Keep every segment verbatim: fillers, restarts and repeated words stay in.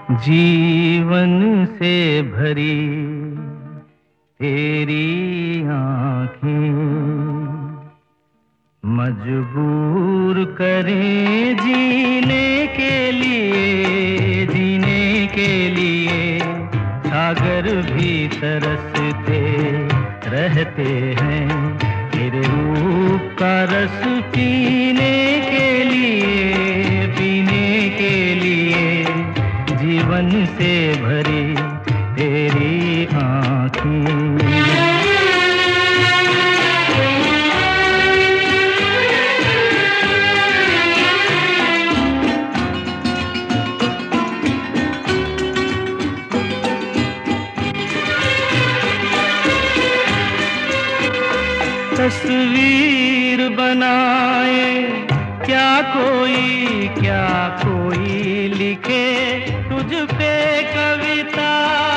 जीवन से भरी तेरी आँखें मजबूर करें जीने के लिए, जीने के लिए। सागर भी तरसते रहते हैं तेरे रूप का रस पीने के लिए, पीने के लिए। जीवन से भरी तेरी आँखें। तस्वीर बनाए क्या कोई, क्या कोई लिखे तुझ पे कविता।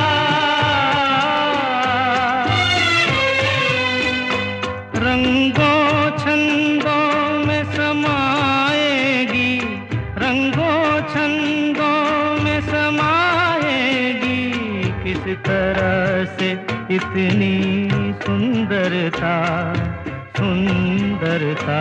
रंगों छंदों में समाएगी, रंगों छंदों में समाएगी। किस तरह से इतनी सुंदरता, सुंदरता।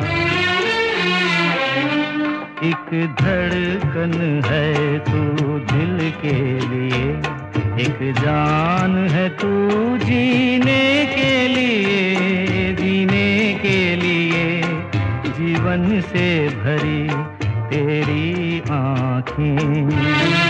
एक धड़कन है तू दिल के लिए, एक जान है तू जीने के लिए, जीने के लिए। जीवन से भरी तेरी आँखें।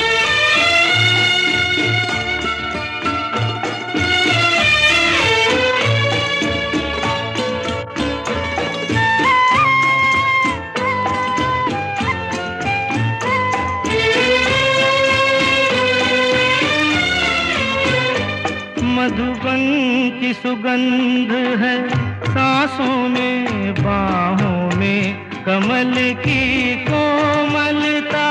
मधुबन की सुगंध है सांसों में, बाहों में कमल की कोमलता।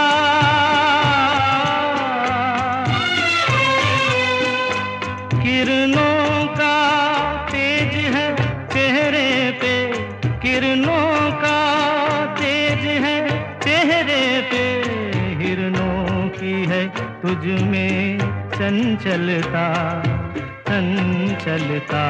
किरणों का तेज है चेहरे पे, किरणों का तेज है चेहरे पे। हिरणों की है तुझ में चंचलता, चंचलता।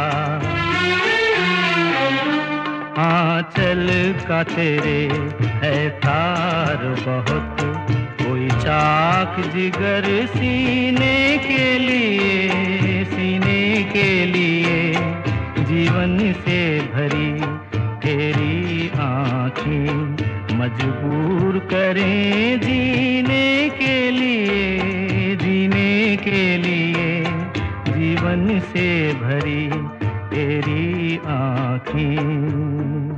आंचल का तेरे है तार बहुत, कोई चाक जिगर सीने के लिए, सीने के लिए। जीवन से भरी तेरी आँखें मजबूर करें जीने के लिए, जीने के लिए। जीवन से भरी तेरी आँखें।